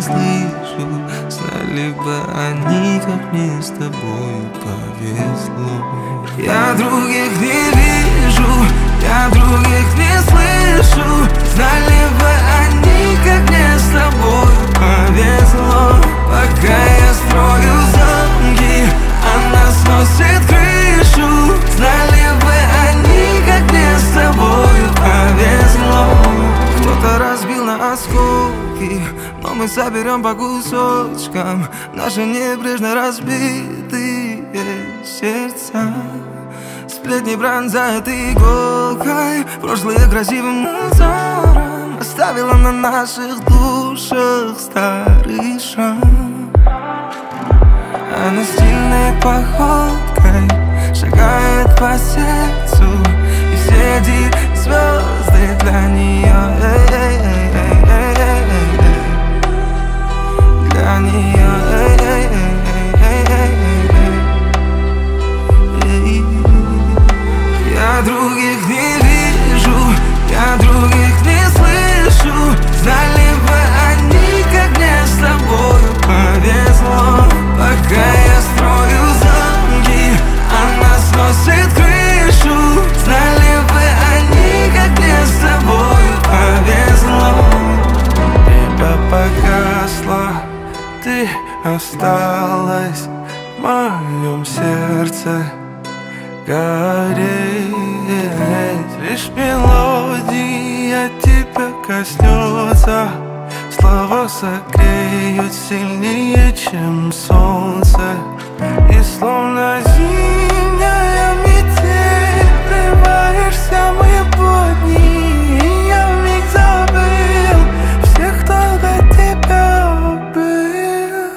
слышу. Знали бы они, как мне с тобой повезло. Я других не вижу, я других не слышу. Знали бы они, как мне с тобой повезло. Пока я строю замки, она сносит крышу. Знали бы они, как мне с тобой повезло. Кто-то разбил на осколки, но мы соберем по кусочкам наши небрежно разбитые сердца. Сплетни пронзают иголкой, прошлое красивым узором оставила на наших душах старый шрам. Она стильной походкой шагает по сердцу, и все эти звезды для нее, для нее. Я других не вижу, я других не слышу. Знали бы они, как мне с тобой повезло. Пока я строю замки, она сносит крышу. Знали бы они, как мне с тобой повезло. Небо погасло, ты осталась в моем сердце гореть. Лишь мелодия тебя коснется, слова согреют сильнее, чем солнце. И словно зимняя метель врываешься в мои будни, и я вмиг забыл всех, кто до тебя был.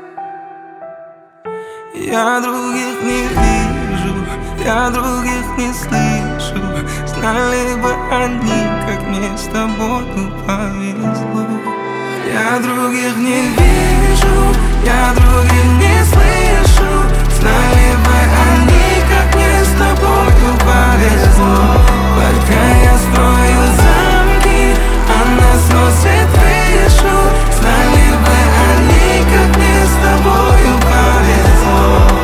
Я других не вижу, я других не слышу. Знали бы они, как мне с тобой повезло. Я других не вижу, я других не слышу. Знали бы они, как мне с тобой повезло. Пока я строю замки, она сносит крышу. Знали бы они, как мне с тобой повезло.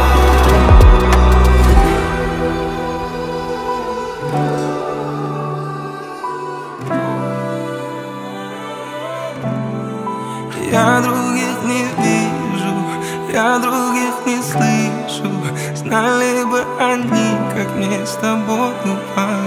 Я других не вижу, я других не слышу. Знали бы они, как мне с тобой повезло.